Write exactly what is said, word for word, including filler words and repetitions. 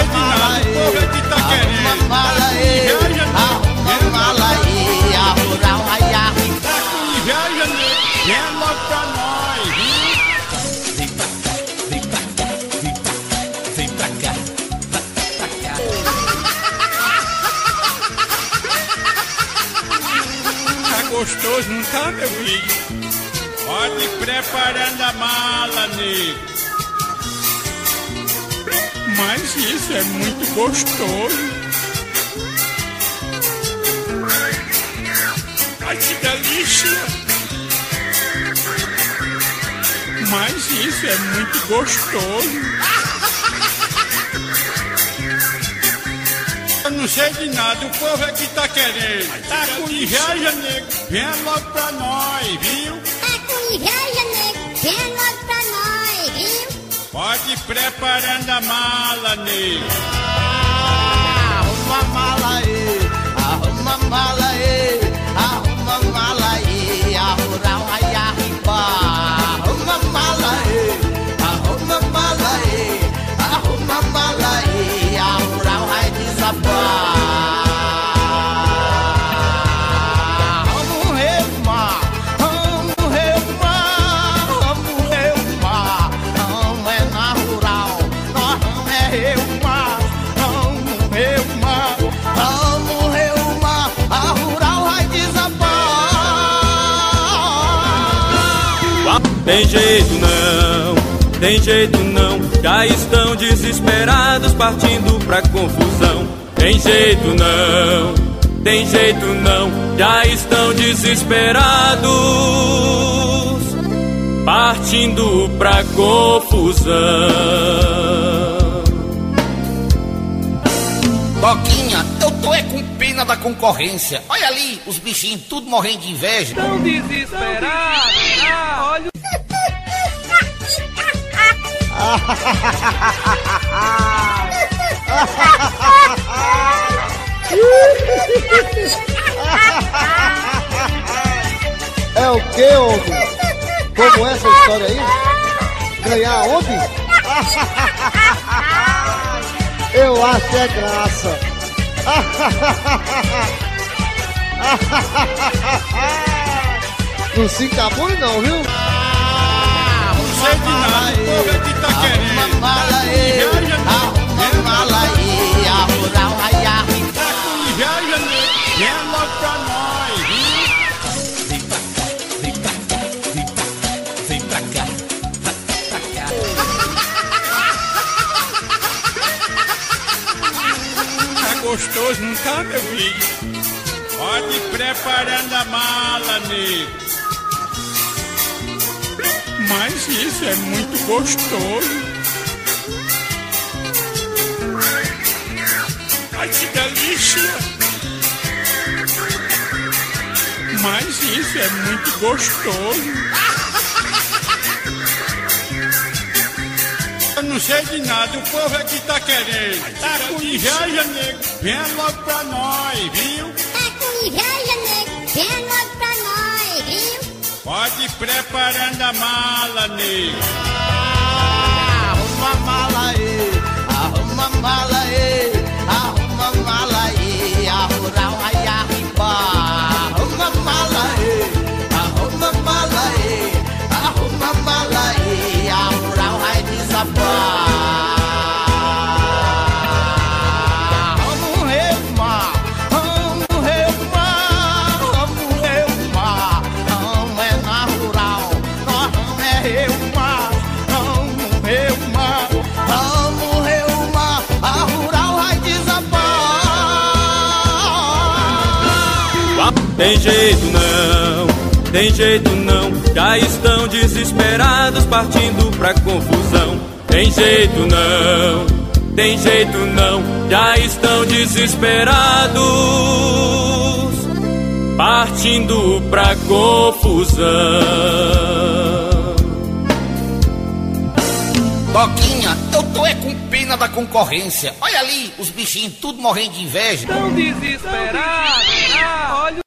sei de nada, o povo é que tá querendo. Arruma mala aí, arruma mala aí, a rural vai arribar. Tá com inveja, nego, vem logo pra nós, viu? Vem pra cá, vem pra cá, vem pra cá, vem pra cá, pra, pra cá. Tá gostoso, não tá, meu filho? Pode ir preparando a mala, nego. Mas isso é muito gostoso. Ai, que delícia! Mas isso é muito gostoso. Eu não sei de nada, o povo é que tá querendo. Tá com inveja, nego? Vem logo pra nós, viu? Tá com inveja, nego? Vem logo pra nós, viu? Pode ir preparando a mala, nego. Arruma mala aí, arruma mala aí, arruma mala aí, a rural vai arribar. Arruma mala aí, arruma mala aí, arruma mala aí, a rural vai desabar. Vamos remar, vamos remar, vamos remar. Não é na rural, nós não é remar. Vamos remar, vamos remar, a rural vai desabar. Tem jeito não, tem jeito não, já estão desesperados partindo pra confusão. Tem jeito não, tem jeito não, já estão desesperados partindo pra confusão. Toquinha, eu tô é com pena da concorrência. Olha ali, os bichinhos tudo morrendo de inveja. Tão desesperado, olha. É o que, homem? Como essa história aí? Ganhar onde? Eu acho é graça. Não se encabule não, viu? Não sei de nada, o povo é que tá querendo. Arruma mala aí, arruma mala aí, a rural vai arribar. Tá com inveja, nego? Vem logo pra nós, viu? Vem pra cá, vem pra cá, vem pra cá, vem pra cá, pra, pra cá. Tá gostoso, não tá, meu filho? Pode ir preparando a mala, nego. Mas isso é muito gostoso. Ai, que delícia! Mas isso é muito gostoso. Eu não sei de nada, o povo é que tá querendo. Tá com inveja, nego? Vem logo pra nós, viu? Tá com inveja, nego? Vem logo pra nós, viu? Pode ir preparando a mala, nego. Arruma mala aí, arruma mala aí, arruma mala aí, a rural vai arribar. Arruma mala aí, arruma mala aí, arruma mala aí, a rural vai desabar. Vamos remar, vamos remar, vamos remar. Não é na rural, nós não é remar. Vamos remar, vamos remar, a rural vai desabar. Tem jeito não, tem jeito não, já estão desesperados partindo pra confusão. Tem jeito não, tem jeito não, já estão desesperados partindo pra confusão. Toquinha, eu tô é com pena da concorrência. Olha ali, os bichinhos tudo morrendo de inveja. Tão desesperado, olha.